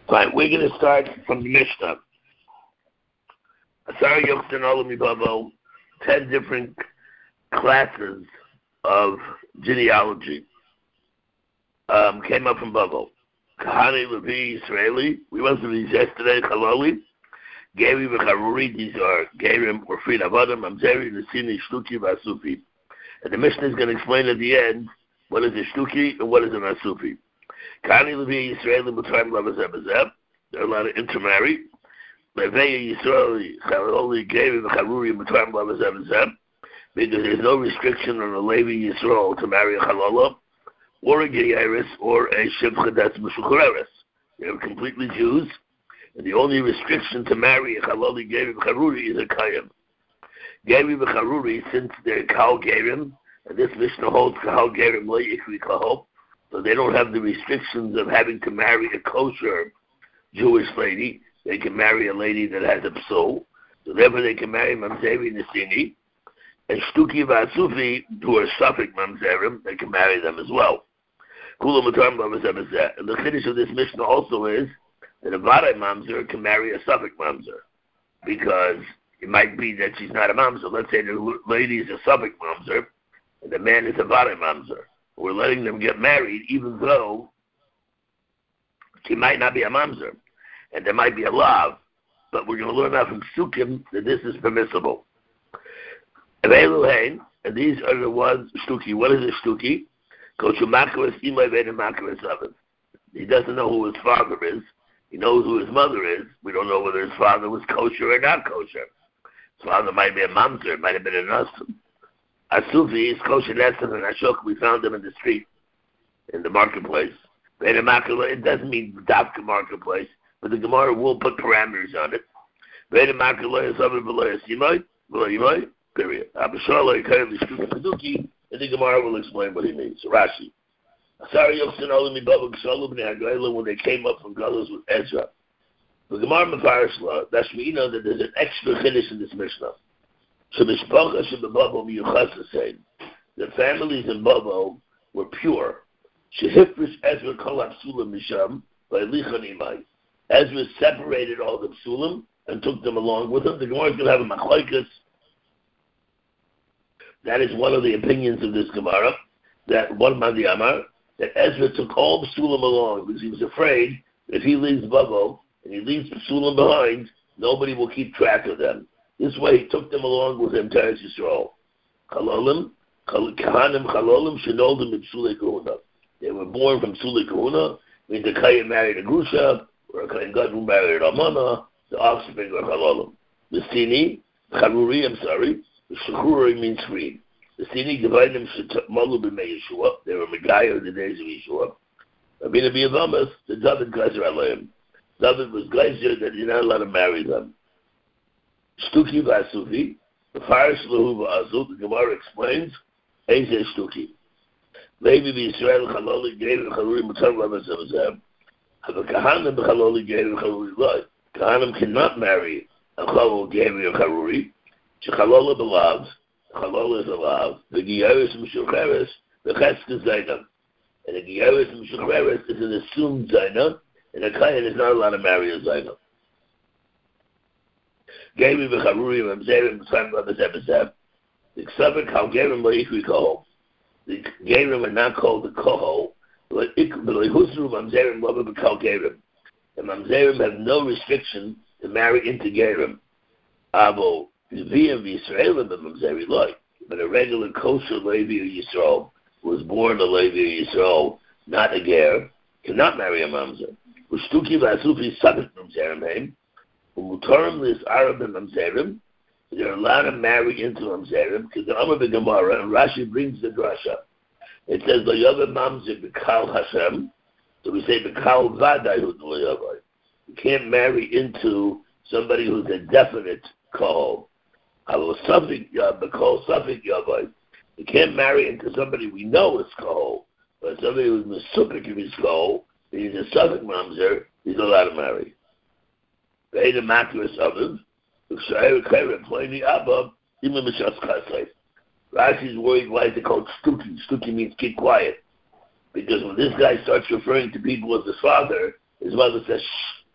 Fine, we're going to start from the Mishnah. Asar Yochtan Olam Bavo, 10 different classes of genealogy came up from Bavo. Kahani, Levi, Israeli. We went through these yesterday. Chaloli, Geri, V'Charuri. These are Gerim, or Frid Avadim, Mamzeri, Nesini, Shtuki, V'Asufi. And the Mishnah is going to explain at the end what is a Shtuki and what is an Asufi. Kahani, Levi, Israeli, B'Tram, Lavazebazeb. They're allowed to intermarry. Levi, Israeli, Chaloli, Geri, V'Charuri, B'Tram, Lavazebazeb. Because there's no restriction on a Levi Yisrael to marry a Chalola, or a Geyeris, or a Shivcha that's Meshuchareres. They're completely Jews, and the only restriction to marry a Chaloli, Geri, V'Charuri is a Kayim. Geri, V'Charuri, since they're Kal Gerim, and this Mishnah holds Kal Gerim Lo Yikri Kahol, so they don't have the restrictions of having to marry a kosher Jewish lady. They can marry a lady that has a psul, so therefore they can marry Mamzeri Nesini, and Shtuki V'Asufi, who are Suffolk Mamzerim, they can marry them as well. And the finish of this Mishnah also is that a Vadai Mamzer can marry a Suffolk Mamzer, because it might be that she's not a Mamzer. Let's say the lady is a Suffolk Mamzer, and the man is a Vadai Mamzer. We're letting them get married, even though she might not be a Mamzer, and there might be a Lav, but we're going to learn out from Sukkim that this is permissible. And these are the ones, Shtuki. What is a Shtuki? He doesn't know who his father is. He knows who his mother is. We don't know whether his father was kosher or not kosher. His father might be a mamzer. It might have been a Nassim. Asufi is kosher Nessim and Ashok. We found them in the street, in the marketplace. It doesn't mean Dafka marketplace, but the Gemara will put parameters on it. Period. And the Gemara will explain what he means. So Rashi. When they came up from Galus with Ezra. The Gemara Mefarshla, that's me know that there's an extra chiddush in this Mishnah. The families in Bavo were pure. Ezra Ezra separated all the psulim and took them along with him. The Gemara is going to have a machlokes. That is one of the opinions of this Gemara, that one Mandi Amar, that Ezra took all the Psulim along because he was afraid that if he leaves Bavo and he leaves the Psulim behind, nobody will keep track of them. This way he took them along with him to Eretz Yisrael. Kahanim Chalolim Shenoldim in Psulei Kahuna. They were born from Psulei Kahuna, means the Kayin married a Grusha, or a Kayin Gadol married a Amana, the offspring are Chalolim. The Sini, the Shechurah means free. The Sini Gevainim Malu b'mei Yeshua. They were Megayah in the days of Yeshua. Rabbeinu B'Yavamas, the David Gleiser Aleim. David was Gleiser that you're not allowed to marry them. Shtuki V'Asufi, the Farish Lahu V'Azut, the Gemara explains, Eze Shtuki. Levi B'Yisrael Chaloli Geir V'Chaluri Mutar Lavazavazab. Have a Kahanim B'Chaloli Geir V'Chaluri Loi. Kahanim cannot marry a Chalol Geir V'Chaluri. Shechalola belav, Chalola is a lav. The Geyeris Meshucheres, the Chesed Zaina, and the Geyeris Meshucheres is an assumed Zaina, and a Kayan is not allowed to marry a Zaina. Geri v'Charuri Mamzerim B'Tzayim Lavazebazeb. The Ksavik Kal Gerim Lo'ikri Kohol. The Gerim are not called the Kohol, but Husru Mamzerim Lava B'Kal Gerim. And Mamzerim have no restriction to marry into Gerim. Abo. But a regular kosher Levi or Yisrael who was born a Levi or Yisrael, not a ger, cannot marry a mamzer. Ushtuki v'asufi sabit mamzerim umutarim lis Arab mamzerim. They're allowed to marry into mamzerim because the Amar Gemara and Rashi brings the drasha. It says loyava mamzer b'kal Hashem, so we say b'kal vaday hu loyava. You can't marry into somebody who's a definite call. You can't marry into somebody we know is Kohol, but somebody who's Mesupik of his Kohol, he's a Suffolk Mamzer, he's allowed to marry. Rashi is worried why is it called Stuki. Stuki means keep quiet. Because when this guy starts referring to people as his father says, shh,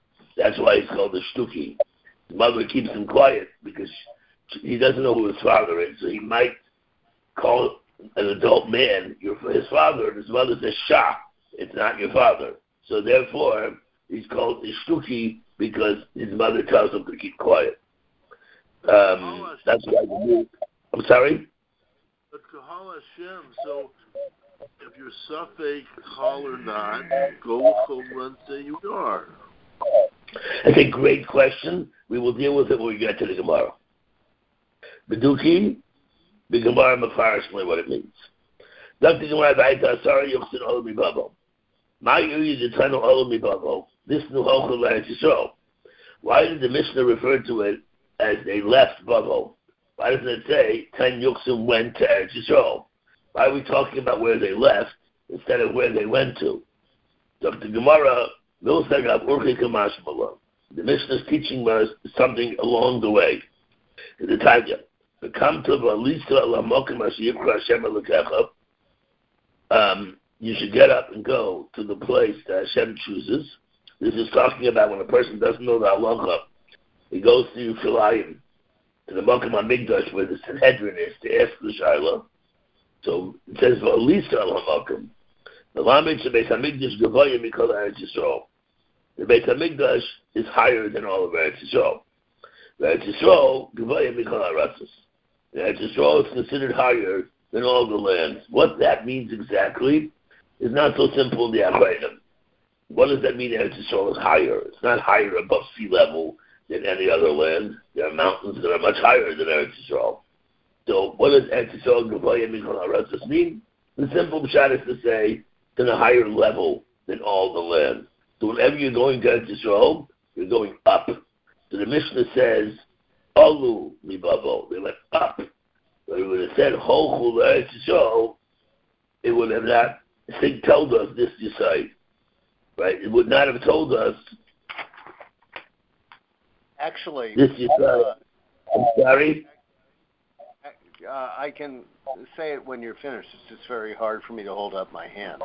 That's why he's called a shtuki. His mother keeps him quiet because he doesn't know who his father is, so he might call an adult man his father, and his mother says, Shah, it's not your father. So therefore, he's called a shtuki because his mother tells him to keep quiet. That's why I'm sorry? But Kahal Hashem, so if you're Safek, Chal or not, go with Chumrah and say you are. That's a great question. We will deal with it when we get to the Gemara. Beduki, the Gemara Mefarshly what it means. Dr. Gemara Baita, sorry, Yuchsin Olami Babo. My area is the tunnel Olami Babo. This new Hochel Eretz Yisrael. Why did the Mishnah refer to it as they left Babo? Why doesn't it say 10 Yuchsin went to Eretz Yisrael? Why are we talking about where they left instead of where they went to? Dr. Gemara, the Mishnah is teaching us something along the way. In the Tanya, you should get up and go to the place that Hashem chooses. This is talking about when a person doesn't know the halacha, he goes to Yerushalayim, to the Mokum HaMikdash where the Sanhedrin is, to ask the Shaila. So it says, "V'alisa al haMokum." The Lamed Beis Hamikdash Gavoya Mikol Eretz Yisrael. The Beis Hamikdash is higher than all of Eretz Yisrael. Eretz Yisrael Gavoya Mikol Aratzos. Eretz Yisrael is considered higher than all the lands. What that means exactly is not so simple in the Achrayim. What does that mean? Eretz Yisrael is higher. It's not higher above sea level than any other land. There are mountains that are much higher than Eretz Yisrael. So what does Eretz Yisrael Gavoya Mikol Aratzos mean? The simple pshat is to say to a higher level than all the land. So whenever you're going to Eretz Yisrael, you're going up. So the Mishnah says, Alu mibavo. They went up. So it would have said, Hochul Eretz Yisrael, it would have not told us this Yisai. Right? It would not have told us actually this Yisai. I'm sorry? I can say it when you're finished. It's just very hard for me to hold up my hand.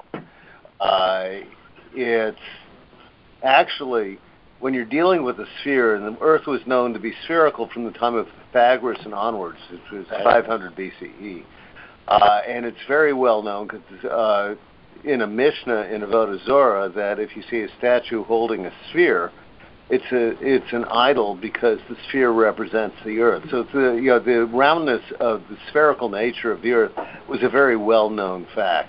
It's actually, when you're dealing with a sphere, and the Earth was known to be spherical from the time of Pythagoras and onwards, which was 500 BCE. And it's very well known because in a Mishnah in Avodah Zorah that if you see a statue holding a sphere, it's an idol because the sphere represents the Earth. So it's the roundness of the spherical nature of the Earth was a very well-known fact.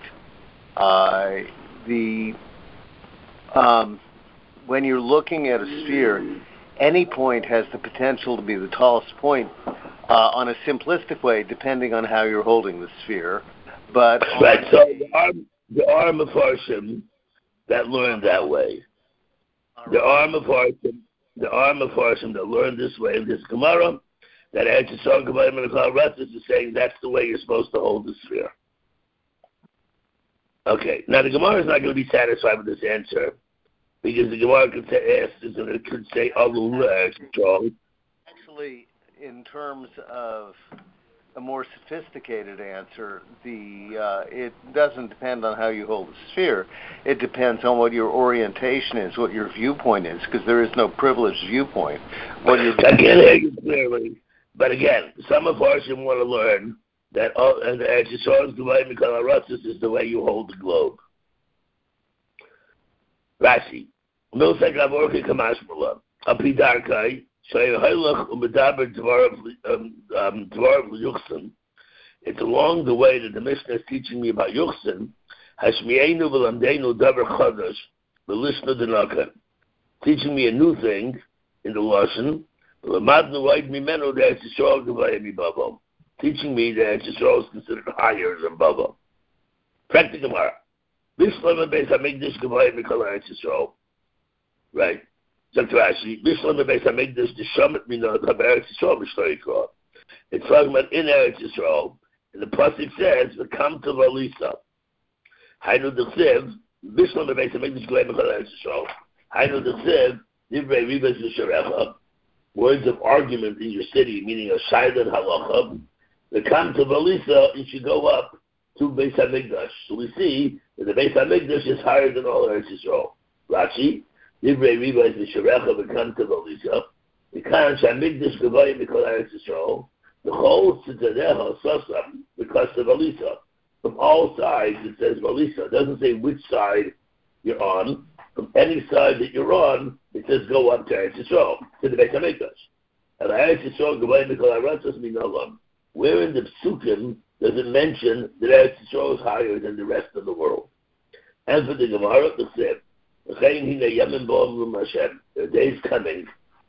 When you're looking at a sphere, any point has the potential to be the tallest point on a simplistic way, depending on how you're holding the sphere. But right. So the arm of Harshim that learned that way. The arm of Harshim that learned this way in this Gemara, that Eretz Yisrael Gavoya Mikol Aratzos is saying that's the way you're supposed to hold the sphere. Okay, now the Gemara is not going to be satisfied with this answer because the Gemara could say Alu Eretz Yisrael. Actually, in terms of a more sophisticated answer, it doesn't depend on how you hold the sphere. It depends on what your orientation is, what your viewpoint is, because there is no privileged viewpoint. I can't hear you clearly, but again, some of us want to learn that Eretz Yisrael Gavoya Mikol Aratzos is the way you hold the globe. Rashi, Milsek Avorke Kamashmala, Api Darkai. It's along the way that the Mishnah is teaching me about Yuchsin. Teaching me a new thing in the Lashon. Teaching me that Yisrael is considered higher than Baba. Practical Gemara. Right. It's talking about in Eretz Yisrael, and the pasuk says, "Come to Valisa." Hainu d'chsev, Bishlam bebeis hamikdash Gavoya Mikol Eretz Yisrael. Hainu d'chsev, divrei ribas v'sharecha, words of argument in your city, meaning a shayla halacha. The come to Valisa, you should go up to Beis Hamikdash. So we see that the Beis Hamikdash is higher than all Eretz Yisrael. Rashi. Divrei Riva is Misharecha Bekanta Valisa. The Kan Shamigdash Gavayim Mikol Eretz Yisrael. The whole Tzitadeha Sasam because of Valisa. From all sides it says Valisa. It doesn't say which side you're on. From any side that you're on, it says go up to Eretz Yisrael, to the Beit HaMikdash. And Eretz Yisrael Gavayim Mikol Eretz Minalam. Where in the Psukim does it mention that Eretz Yisrael is higher than the rest of the world? And for the Gemara, it said, there are days coming.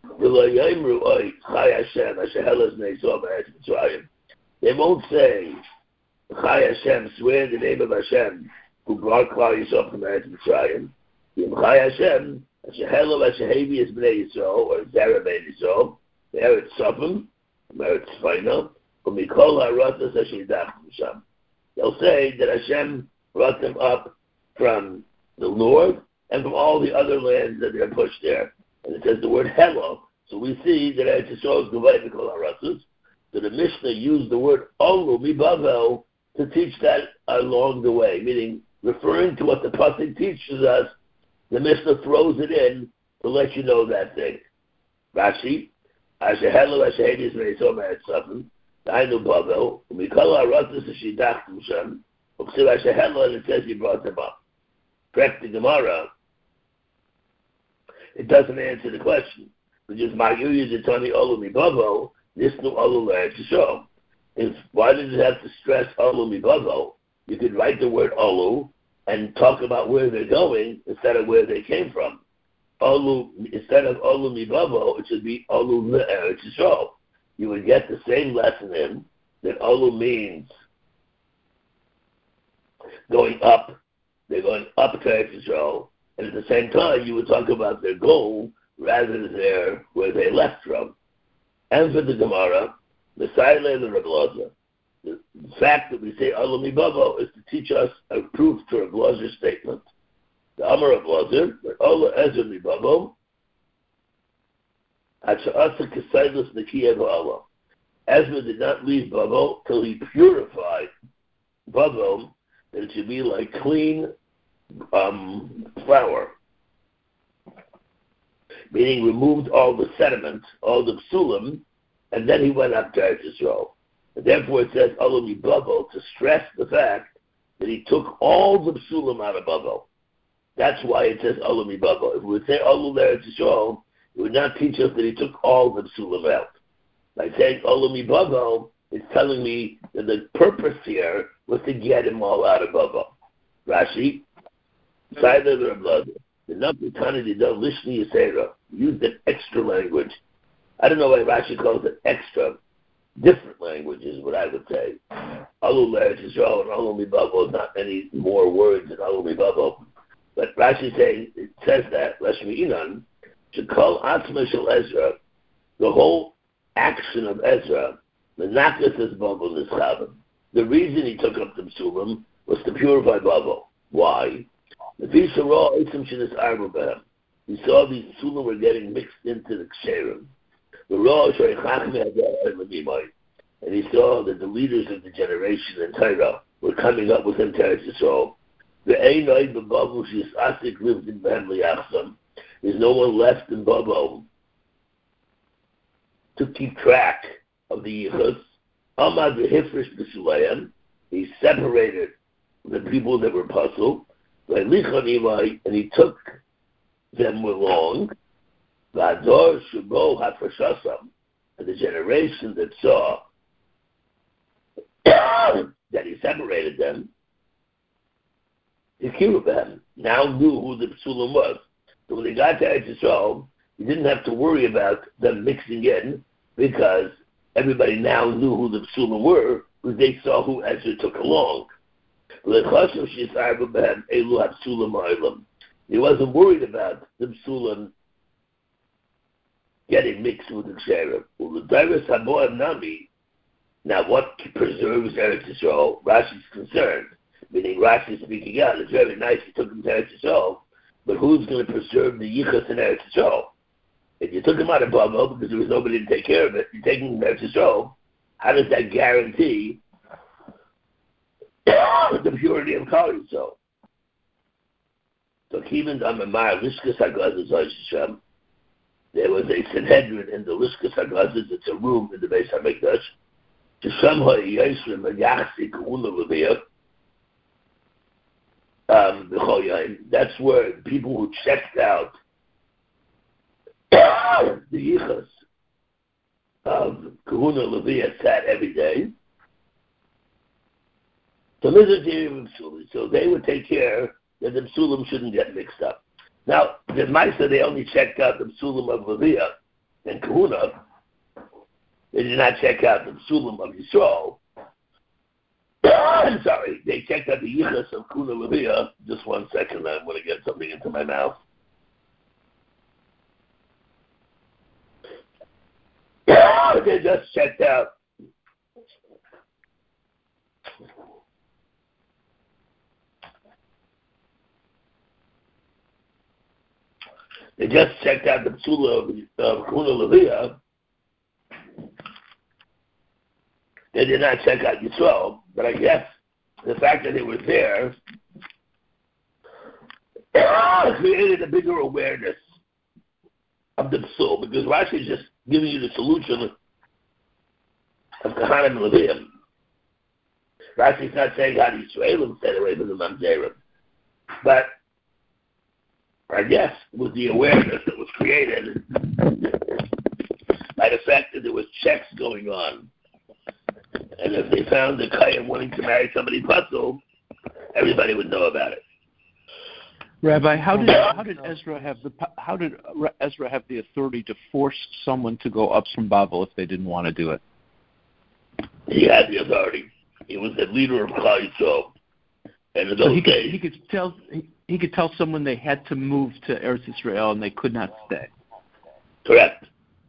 They won't say, Chai Hashem, swear in the name of Hashem, who brought Klal Yisrael from Eretz Mitzrayim. Chai Hashem, Ashehelo Ashehevi is Bnei Yisrael, or Zera Bnei Yisrael, the Eretz Sofim, Eretz Sfaina, Umikol HaRatas Ashidach Misham. They'll say that Hashem brought them up from the north and from all the other lands that they're pushed there. And it says the word hello. So we see that Eretz Yisrael is Gavai Mikol HaRatas. So the Mishnah used the word Olu Mibavel to teach that along the way, meaning referring to what the Pasuk teaches us, the Mishnah throws it in to let you know that thing. Rashi, Ashehelo Ashehedi is Meisom Eretz Sofim, Dainu Bavel, Umikol HaRatas Ashidach Misham, Uksiv Ashehelo, and it says he brought them up. Correct the Gemara, it doesn't answer the question. Because Ma'yuya Zitani Olu Mibavo, this new Olu Eretz Yisrael. Why did it have to stress Olu Mibavo? You could write the word Olu and talk about where they're going instead of where they came from. Olu, instead of Olu Mibavo, it should be Olu Eretz Yisrael. You would get the same lesson in that Olu means going up. They're going up to Eretz Yisrael, and at the same time, you would talk about their goal rather than where they left from. And for the Gemara, the Saile and Rav Elazar, the fact that we say Olu Mibavo is to teach us a proof to Rav Elazar's statement. The Amar Rav Elazar, that Olu Ezer Mibavo, Hacha'asa Kesailus Nekiya V'Ala. Ezra did not leave Bavo till he purified Bavo, that it should be like clean flour, meaning removed all the sediment, all the psulim, and then he went up to Eretz Yisrael. And therefore it says Olu Mibavo to stress the fact that he took all the psulim out of Bavo. That's why it says Olu Mibavo. If we would say Olu Eretz Yisrael, it would not teach us that he took all the psulim out. By saying Olu Mibavo, it's telling me that the purpose here was to get him all out of Bavo. Rashi, side of the blood, the Napitani did not listen to Yisera, used an extra language. I don't know why Rashi calls it extra. Different language is what I would say. Olu Eretz Yisrael and Olu Mibavo is not any more words than Olu Mibavo. But Rashi saying, it says that, Lashmi Inan, should call Atzma Shel Ezra, the whole action of Ezra, the Nakas is Bavo Nischavim. The reason he took up the Psulim was to purify Bavo. Why? He saw these Psulim were getting mixed into the Ksherim. And he saw that the leaders of the generation in Torah were coming up with him to Eretz Yisrael. There's no one left in Bavo to keep track of the Yichus. Amad v'hifresh b'shulayim. He separated the people that were puzzled. And he took them along. V'ador shubo hafrashasam. And the generation that saw that he separated them, the Kirubim now knew who the Psulim was. So when they got to Eretz Yisrael, you didn't have to worry about them mixing in because everybody now knew who the Psulim were because they saw who Ezra took along. He wasn't worried about the Psulim getting mixed with the Ksherim. Now what preserves Eretz Yisrael? Rashi's concerned. Meaning Rashi speaking out, it's very nice he took him to Eretz Yisrael, but who's going to preserve the Yichus in Eretz Yisrael? If you took him out of Bavo because there was nobody to take care of it, you're taking him to Eretz Yisrael, how does that guarantee the purity of Klal Yisrael? So even on the Mar Lishkas Hagazes Hashem, there was a Sanhedrin in the Lishkas Hagazes. It's a room in the Beis Hamikdash. Shesham ha'yishrim ha'yachsi k'una l'viyah. That's where people who checked out the yichus of Kahuna Leviah sat every day. So they would take care that the psulim shouldn't get mixed up. Now, the Maisa, they only checked out the psulim of Leviah and Kahuna. They did not check out the psulim of Yisrael. I'm sorry, they checked out the yichus of Kahuna Leviah. Just 1 second, I'm going to get something into my mouth. They just checked out the psula of Kahuna Leviah. They did not check out Yisrael, but I guess the fact that they were there created a bigger awareness of the psul, because Rashi is just giving you the solution of Kahanim and Leviim. Rashi is not saying how the Yisraelim stayed away from the Mamzerim, but I guess with the awareness that was created by the fact that there was checks going on, and if they found the Kayyim wanting to marry somebody puzzle, everybody would know about it. Rabbi, how did Ezra have the authority to force someone to go up from Babel if they didn't want to do it? He had the authority. He was the leader of Klal Yisrael, and in those days, he could tell someone they had to move to Eretz Israel and they could not stay. Correct.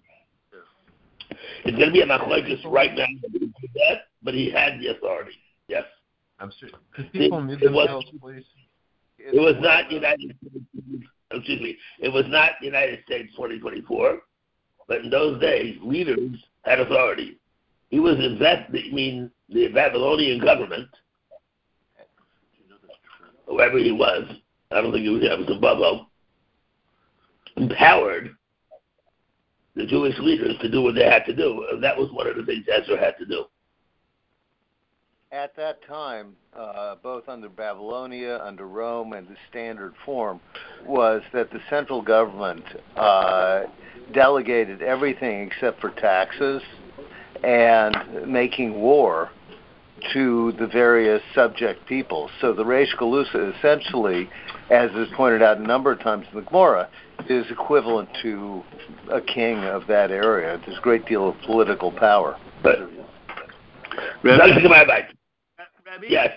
It's going to be a machlokes right now that he did that, but he had the authority. Yes. I'm sure. Could people mute themselves, please? It was not United States. Excuse me. It was not United States 2024, but in those days, leaders had authority. He was the Babylonian government, whoever he was. I don't think it was above him. Empowered the Jewish leaders to do what they had to do. And that was one of the things Ezra had to do. At that time, both under Babylonia, under Rome, and the standard form, was that the central government delegated everything except for taxes and making war to the various subject peoples. So the Reish Galusa essentially, as is pointed out a number of times in the Gemara, is equivalent to a king of that area. There's a great deal of political power. But Rabbi? Yes.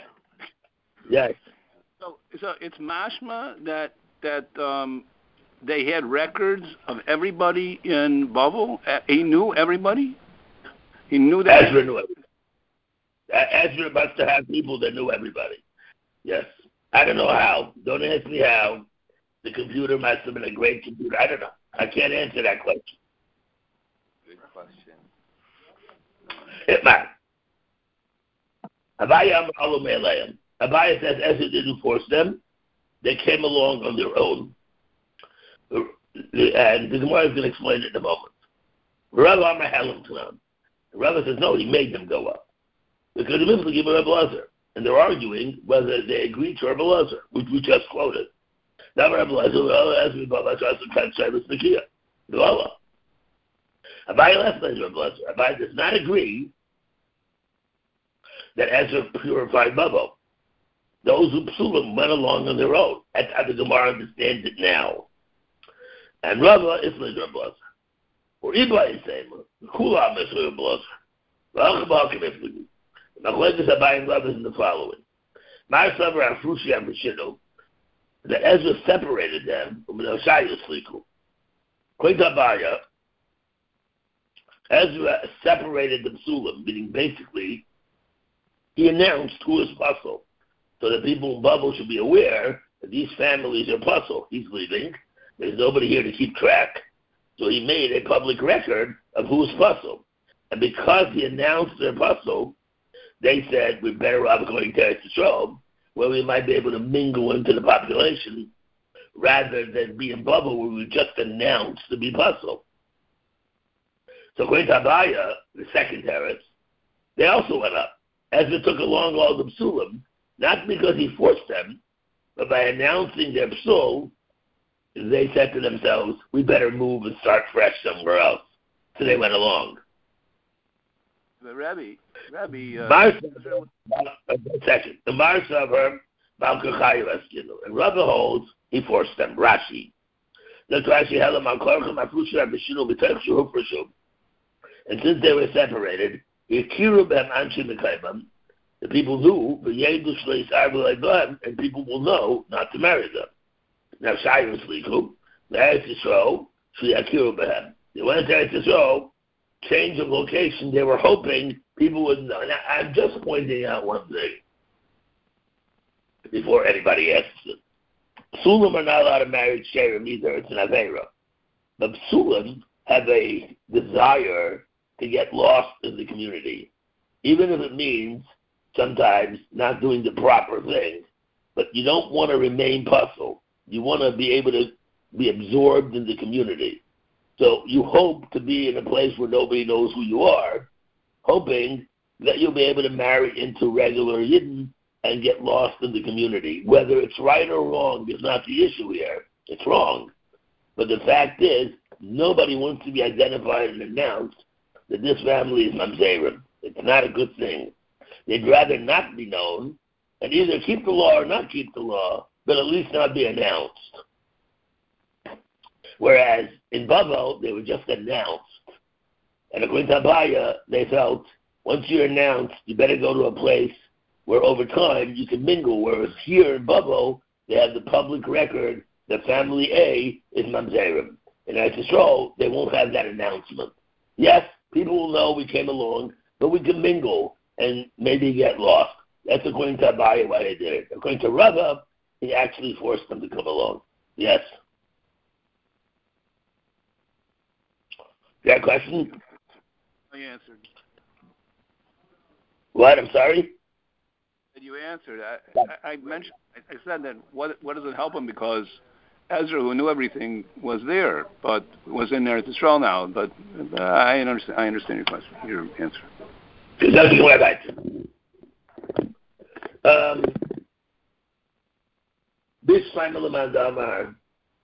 So it's mashma that they had records of everybody in Babel. He knew everybody. He knew that. Ezra knew everybody. Ezra must have people that knew everybody. Yes. I don't know how. Don't ask me how. The computer must have been a great computer. I don't know. I can't answer that question. Good question. Hitman. Abaya says Ezra didn't force them. They came along on their own. And the Gemara is going to explain it in a moment. Rabbi says, no, he made them go up. Because the Mitzvah gave Rebbe Lazar. And they're arguing whether they agreed to Rebbe Lazar, which we just quoted. Now Rebbe Lazar, as we bought Abaya left Rebbe Lazar. Abaya does not agree that Ezra purified Bubbo. Those who psulim went along on their own. That's how the Gemara understands it now. And Rava is like Rebbe Lazar. Or Iba is saying, Kulam is Rebbe Lazar. The Machlekes Abaya and Rava is in the following. Mar Savar Afrushi Amrishinu, that Ezra separated them from the Oshaya Sliku. According to Abaya, Ezra separated the psulim, meaning basically he announced who is puzzle, so that people in Babel should be aware that these families are puzzle. He's leaving. There's nobody here to keep track. So he made a public record of who's puzzle. And because he announced their puzzle, they said, we're better off going to Eretz Yisrael, where we might be able to mingle into the population rather than be in bubble where we just announced to be puzzle. So according to Abaya, the second teretz, they also went up. Ezra took along all the psulim, not because he forced them, but by announcing their psul, they said to themselves, we better move and start fresh somewhere else. So they went along. But Rabbi, second. The Marsavar, and Rabbi holds, he forced them. Rashi. That's Rashi held them on Korchim, Afusha, Bishinu, B'Techshu, Hufrashu. And since they were separated, the people knew, and people will know not to marry them. Now, Shayim Sliku, the Eretz Yisrael, Shliakiru Behem. They went to Eretz Yisrael, change of location. They were hoping people would know. Now, I'm just pointing out one thing before anybody asks it. Psulim are not allowed to marry Sherim either. It's an Aveira. But Psulim have a desire to get lost in the community, even if it means sometimes not doing the proper thing. But you don't want to remain puzzled. You want to be able to be absorbed in the community. So you hope to be in a place where nobody knows who you are, hoping that you'll be able to marry into regular Yidden and get lost in the community. Whether it's right or wrong is not the issue here. It's wrong. But the fact is, nobody wants to be identified and announced that this family is Mamzerim. It's not a good thing. They'd rather not be known and either keep the law or not keep the law, but at least not be announced. Whereas in Bavel, they were just announced. And according to Abaya, they felt, once you're announced, you better go to a place where over time you can mingle. Whereas here in Bavel, they have the public record that family A is Mamzerim. In Eretz Yisrael, they won't have that announcement. Yes, people will know we came along, but we can mingle and maybe get lost. That's according to Abaya why they did it. According to Rava, he actually forced them to come along. Yes. You got a question? I answered. What? I'm sorry? You answered. I mentioned. I said that. What does it help him? Because Ezra, who knew everything, was there, but was in Eretz Yisrael now. But I understand. I understand your question. Your answer. Bishmael Mandamar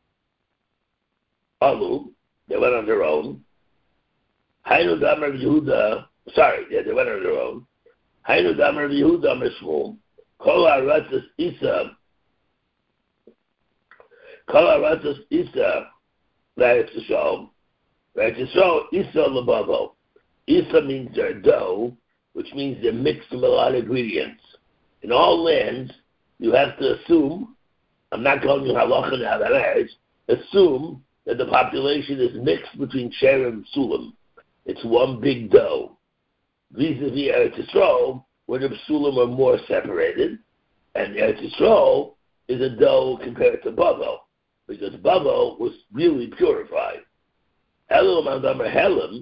Alu, they went on their own. Hainu Damar Yehuda, they went on their own. Hainu Damar Yehuda Mishmum, Kol Aratzis Isa, Eretz Yisrael, Isa Labavo. Isa means they're dough, which means they're mixed with a lot of ingredients. In all lands, you have to assume, I'm not calling you halacha now, assume that the population is mixed between Sherim and Psulim. It's one big dough. Vis-a-vis Eretz Yisrael, where the Psulim are more separated, and Eretz Yisrael is a dough compared to Bavel, because Bavel was really purified. Elul Mandamar Helim,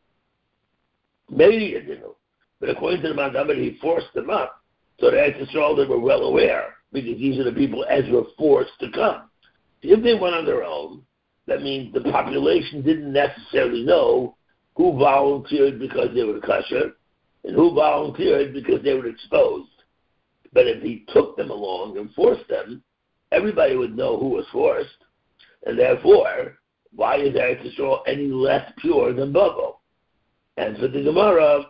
maybe it didn't. But according to the Mandamar, he forced them up. So the Eretz Yisrael, they were well aware, because these are the people Ezra forced to come. If they went on their own, that means the population didn't necessarily know who volunteered because they were kosher and who volunteered because they were exposed. But if he took them along and forced them, everybody would know who was forced. And therefore, why is Eretz Yisrael any less pure than Bavel? And for the Gemara,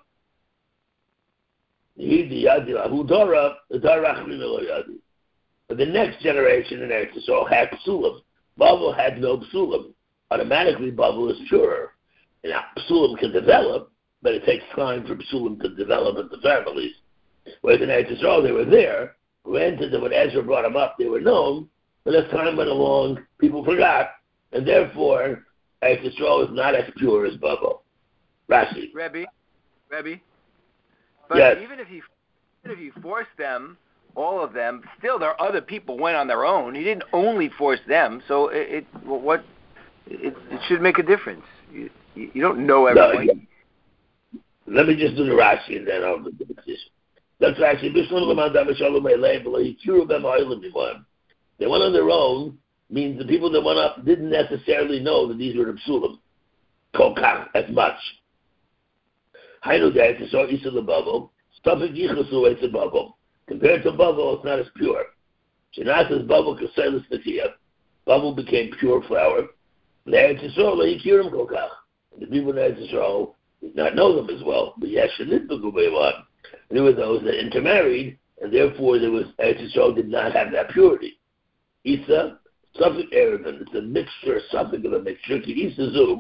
but the next generation in Eretz Yisrael had psulim. Bavel had no psulim. Automatically, Bavel is purer. And now, psulim can develop, but it takes time for psulim to develop into families. Whereas in Eretz Yisrael, they were there. Granted that when Ezra brought them up, they were known. But as time went along, people forgot. And therefore, Eretz Yisrael is not as pure as Bavel. Rashi. Rebbe? But yes. even if he forced them, all of them, still there are other people went on their own. He didn't only force them, so it should make a difference. You don't know everyone. No, let me just do the Rashi and then I'll do the position. That's Rashi. They went on their own. means the people that went up didn't necessarily know that these were the psulim, kolkach, as much. Hainu that to saw Isa the bubble, Stafik Yichasu it's a bubble. Compared to bubble, it's not as pure. Shinasa's bubble kaselis natia. Bubble became pure flour. There to saw Lahikirim kolkach. The people in Eretz Yisrael did not know them as well. But yes, there were those that intermarried, and therefore Eretz Yisrael did not have that purity. Isa, Suffolk Arabian, it's a mixture, Suffolk of a mixture, ki Isa zu.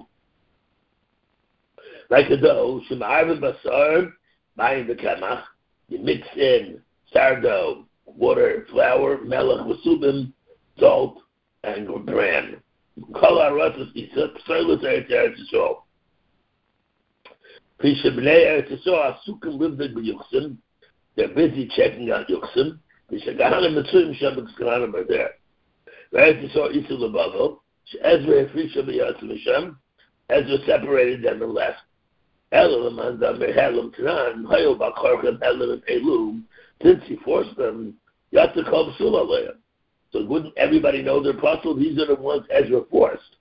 Like a dough, Shema'arvin basar, Mayin v'kamach, you mix in sourdough, water, flour, melech, vasubim, salt, and bran. Kol ha'aratzos Isa, p'soilus Eretz Yisrael. Pisha b'nei Eretz Yisrael, asukim livdik b'yuchsim, they're busy checking out yuchsim. Pisha gahanim mitzuyim shem b'kskahanim are there. Eretz Yisrael Isa l'bavo, Ezra Efrisha b'yatzim Hashem, Ezra separated them and left. Since he forced them, so wouldn't everybody know their puzzle? These are the ones Ezra forced.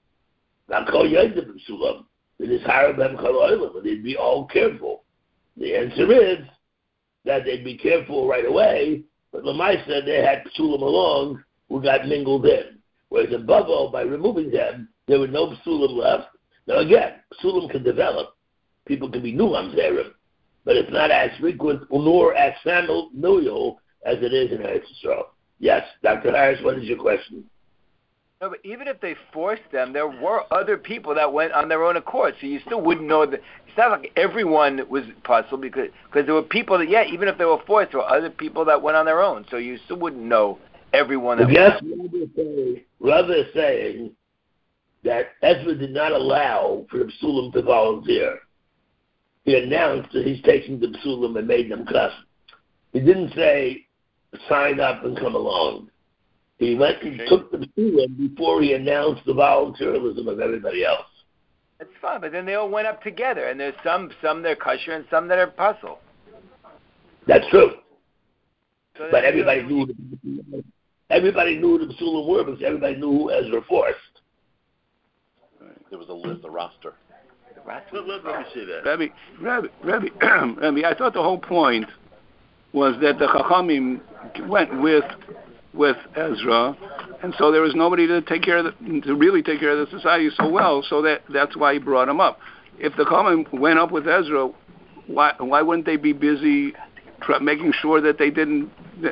They'd be all careful. The answer is that they'd be careful right away, but Lamaisa, they had psulim along who got mingled in. Whereas in Bavo, by removing them, there were no psulim left. Now again, psulim can develop. People can be nuam zerim, but it's not as frequent nor as familial as it is in Eretz Yisrael. Yes, Dr. Harris, what is your question? No, but even if they forced them, there were other people that went on their own accord, so you still wouldn't know that. It's not like everyone was puzzled because there were people that, even if they were forced, there were other people that went on their own, so you still wouldn't know everyone that yes, Rav is saying that Ezra did not allow for the psulim to volunteer. He announced that he's taking the psulim and made them cuss. He didn't say, sign up and come along. He went and took the psulim before he announced the volunteerism of everybody else. That's fine, but then they all went up together, and there's some that are kosher and some that are puzzle. That's true. So but everybody knew who the psulim were because everybody knew who Ezra forced. There was a list, a roster. Let me see that. Rabbi, I thought the whole point was that the Chachamim went with Ezra, and so there was nobody to really take care of the society so well. So that's why he brought him up. If the Chachamim went up with Ezra, why wouldn't they be busy making sure that they didn't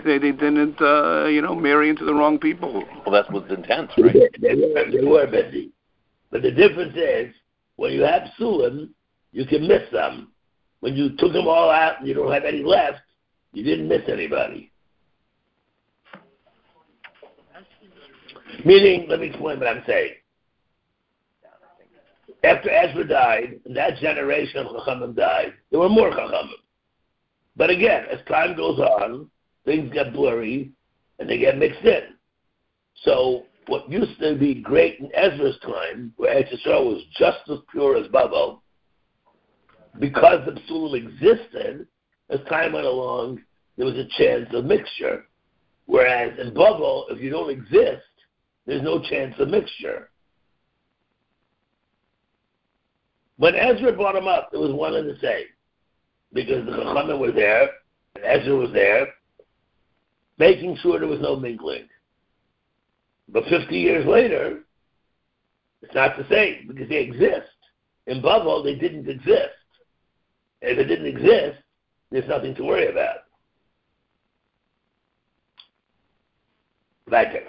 marry into the wrong people? Well, that was intense, right? They were busy, but the difference is, when you have psulim, you can miss them. When you took them all out and you don't have any left, you didn't miss anybody. Meaning, let me explain what I'm saying. After Ezra died, and that generation of Chachamim died, there were more Chachamim. But again, as time goes on, things get blurry, and they get mixed in. So, what used to be great in Ezra's time, where Eretz Yisrael was just as pure as Babel, because the psulim existed, as time went along, there was a chance of mixture. Whereas in Babel, if you don't exist, there's no chance of mixture. When Ezra brought him up, it was one and the same, because the Chachamim were there, and Ezra was there, making sure there was no mingling. But 50 years later, it's not the same because they exist. In Babel, they didn't exist. And if it didn't exist, there's nothing to worry about. Weiter.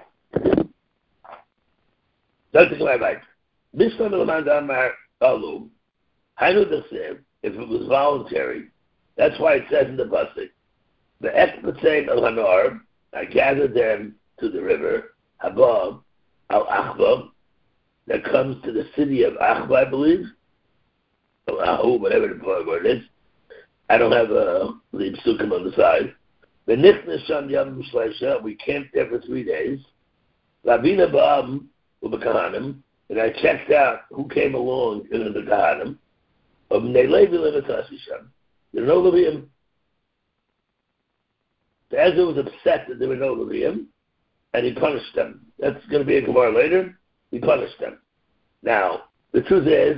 Don't go weiter. Mishlam Elaman Damar Alu. Hainu Dasev, if it was voluntary, that's why it says in the pasuk, the Ekbatsein El Hanar, I gathered them to the river, Habab, Al-Achba, that comes to the city of Achba, I believe. Ahu, whatever the word is. I don't have the psukim on the side. The Nichnas Sham Yam Shleisha, we camped there for 3 days. Ravina Ba'am Ubakahanim, and I checked out who came along in the Kahanim. Of Nelevi Levatasi Sham. There were no Levium. Ezra was upset that there were no Levium. and he punished them. That's going to be a Gemara later. He punished them. Now, the truth is,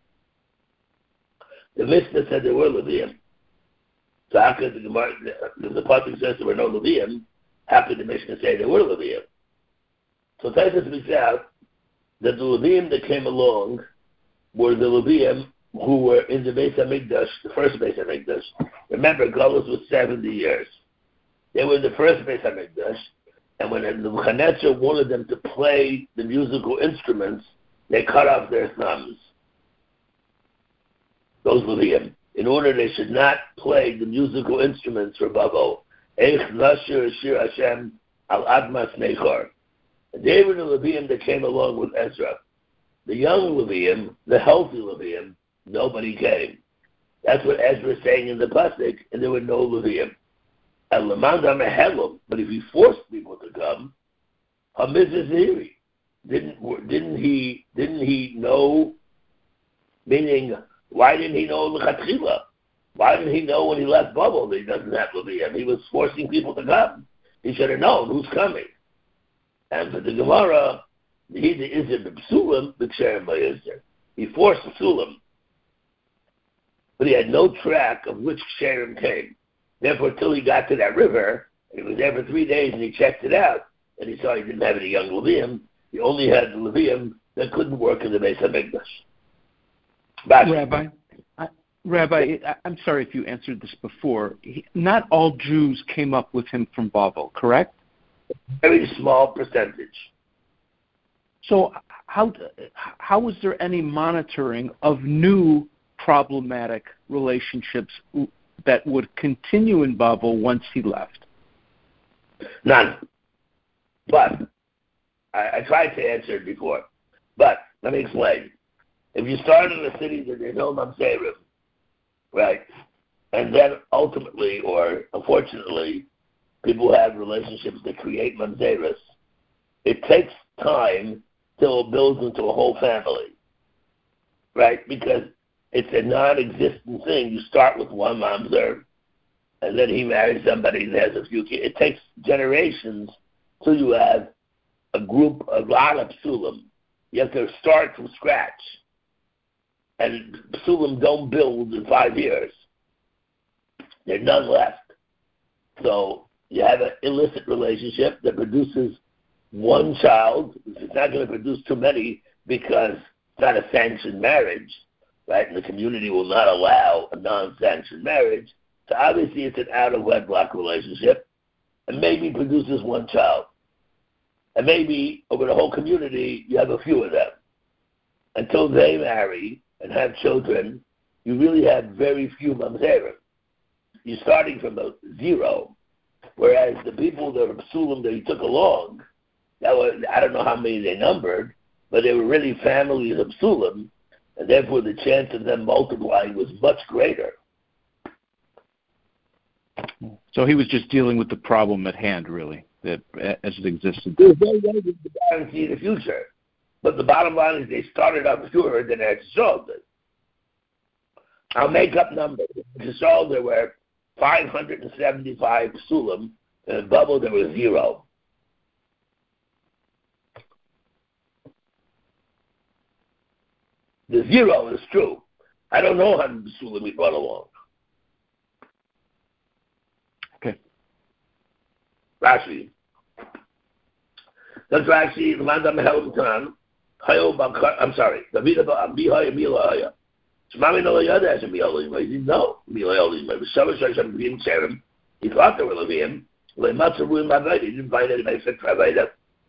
the Mishnah said there were Levium. So how could the Gemara, the Pasuk says there were no Levium, how could the Mishnah say there were Levium? So Taisus speaks out that the Levium that came along were the Levium who were in the Beis HaMikdash, the first Beis HaMikdash. Remember, Galus was 70 years. They were in the first Beis HaMikdash, and when Nebuchadnezzar wanted them to play the musical instruments, they cut off their thumbs. Those Levium, in order they should not play the musical instruments for Babel. Eich Nashir Shir Hashem Al Admas Nechor. They were the Levium that came along with Ezra. The young Levium, the healthy Levium, nobody came. That's what Ezra is saying in the pasuk, and there were no Levium. And Lamanda Mehelim, but if he forced people to come, Hamizaziri, didn't he know? Meaning, why didn't he know L'chatchila? Why didn't he know when he left Babel that he doesn't have Levium? He was forcing people to come. He should have known who's coming. And for the Gemara, he isn't the Psulim, the Ksherim Ba'yizir. He forced Psulim, but he had no track of which Ksherim came. Therefore, till he got to that river, and he was there for 3 days, and he checked it out, and he saw he didn't have any young Levium. He only had the Levium that couldn't work in the Beis HaMikdash. Rabbi, I'm sorry if you answered this before. Not all Jews came up with him from Babel, correct? Very small percentage. So how was there any monitoring of new problematic relationships that would continue in Babel once he left? None. But I tried to answer it before. But let me explain. If you start in a city that there's no Mamzerim, right, and then ultimately or unfortunately people have relationships that create Mamzeris, it takes time till it builds into a whole family, right? Because it's a non-existent thing. You start with one Mamzer, and then he marries somebody that has a few kids. It takes generations till you have a lot of Psulim. You have to start from scratch. And Psulim don't build in 5 years. There's none left. So you have an illicit relationship that produces one child. It's not going to produce too many because it's not a sanctioned marriage, right? And the community will not allow a non-sanctioned marriage. So obviously it's an out-of-wedlock relationship, and maybe produces one child. And maybe over the whole community you have a few of them. Until they marry and have children, you really have very few mamzerim. You're starting from a zero, whereas the people that were psulim that he took along, that were, I don't know how many they numbered, but they were really families of psulim, and therefore the chance of them multiplying was much greater. So he was just dealing with the problem at hand, really, that as it existed. There's no way to guarantee the future. But the bottom line is they started out purer than Eretz did. I'll make up numbers. In Yisrael there were 575 psulim, and in Babel there was 0. The 0 is true. I don't know how many psulim he brought along. Okay. Rashi. That's Rashi. I'm sorry. David Abihaya Milaya. Shmami no Yada as a Mialim. He didn't know Mialim. But Shavashem being Cherem. He thought they were Levium. Lematzaru Mavai. He didn't find anybody fit for Aveda.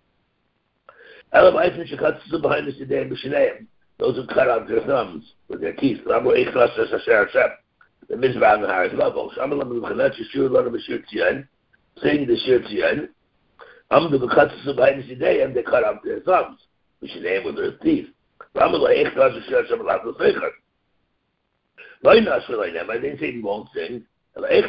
Elam Shekatsu behind the Sidei Mishineim. Those who cut off their thumbs with their teeth. Rabu Eichlas Asher Hashem. The Mizrah and the Haris Level. Shamalam Luchanat Yeshur Lana Bashir Tzion. Saying the Shir Tzion. Amdu Bekatsu behind the Sidei, and they cut off their thumbs. Mishineim with their teeth. Ramallah Eichlas Asher Hashem Lato Seicher. I didn't say he won't sing. We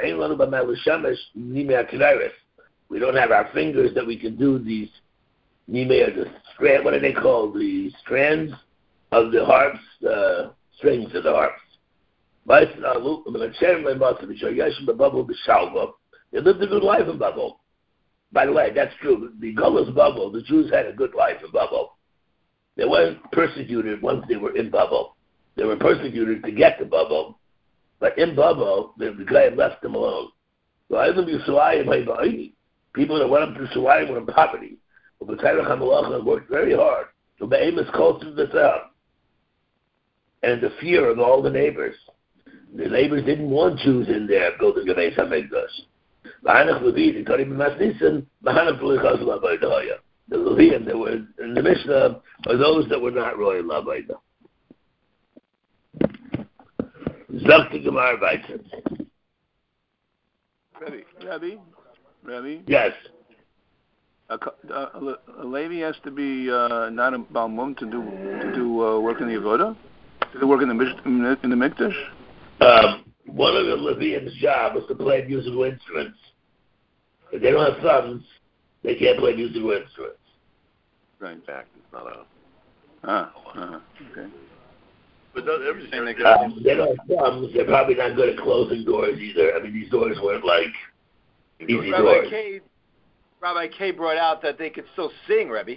don't have our fingers that we can do these what are they called? The strands of the harps, the strings of the harps. They lived a good life in Babel. By the way, that's true. The Golos Bubble, the Jews had a good life in Bubble. They weren't persecuted once they were in Bubble. They were persecuted to get to Bubble. But in Bubble, the guy left them alone. So I didn't be Sulayim. People that went up to Sulayim were in poverty. But B'Tayrach HaMelachah worked very hard. So the aim is close to the town. And the fear of all the neighbors. The neighbors didn't want Jews in there building the Beis HaMikdash. The Leviim that were in the Mishnah are those that were not royal Labayda. Zakti Gemara Vaitzer. Rabbi? Yes. A Levi has to be not a Balmum to do work in the Avodah? To do work in the Mikdash? One of the Leviim's job was to play musical instruments. If they don't have thumbs, they can't play musical instruments. Right. In fact, it's not a... Okay. But everything they don't have thumbs. They're probably not good at closing doors either. I mean, these doors weren't like easy doors. Rabbi K brought out that they could still sing, Rebbe.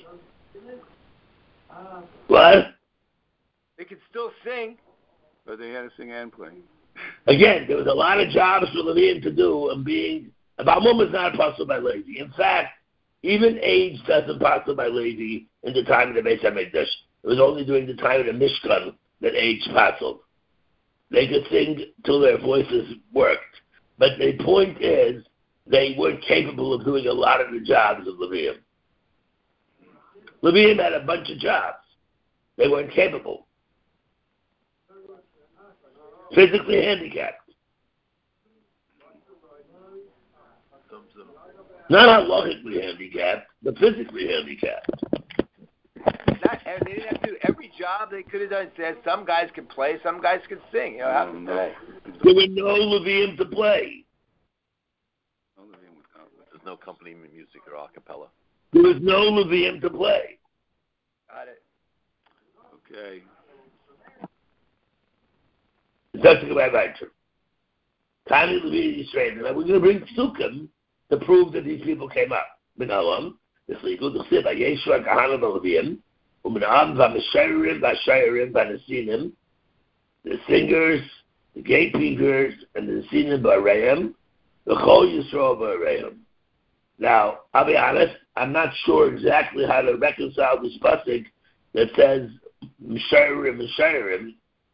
What? They could still sing. But they had to sing and play. Again, there was a lot of jobs for Leviim to do, and Balmum is not apostle by lazy. In fact, even age doesn't apostle by lazy in the time of the Beis HaMikdash. It was only during the time of the Mishkan that age apostled. They could sing till their voices worked. But the point is, they weren't capable of doing a lot of the jobs of Leviim. Leviim had a bunch of jobs. They weren't capable. Physically handicapped. Not halachically handicapped, but physically handicapped. They didn't have to do every job they could have done. Said some guys could play, some guys could sing. How happened today? There were no Leviim to play. There's no company music or a cappella. There was no Leviim to play. Got it. Okay. That's the way I true. Tani Levi Yisrael. Now we're going to bring Psukim to prove that these people came up. B'Nalam, this legal, the Chsiv, Yeshua Kahana Leviim, U'Minam V'Meshayirim V'Shayirim V'Nesinim, the singers, the gatekeepers, and the Nesinim B'Areim, the Chol Yisrael B'Areim. Now, I'll be honest, I'm not sure exactly how to reconcile this pasuk that says Meshayirim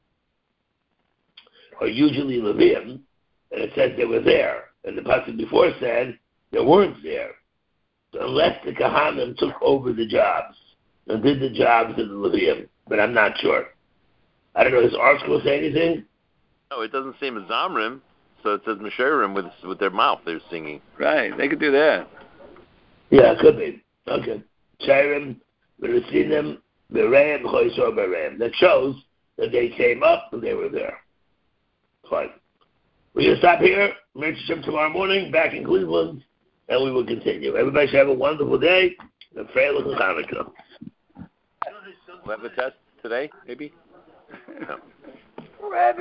are usually Leviim, and it says they were there. And the pasuk before said they weren't there. So unless the Kahanim took over the jobs and did the jobs of the Leviim, but I'm not sure. I don't know, does article say anything? No, it doesn't say Mizamrim, so it says Meshayirim with their mouth they're singing. Right, they could do that. Yeah, it could be. Okay. Shairim, Beresinim, Bereim, Choisor Bereim. That shows that they came up and they were there. Fine. We're going to stop here. Merchant tomorrow morning, back in Cleveland, and we will continue. Everybody should have a wonderful day. And Freilich and Hanukkah. We'll have a test today, maybe? Rabbi.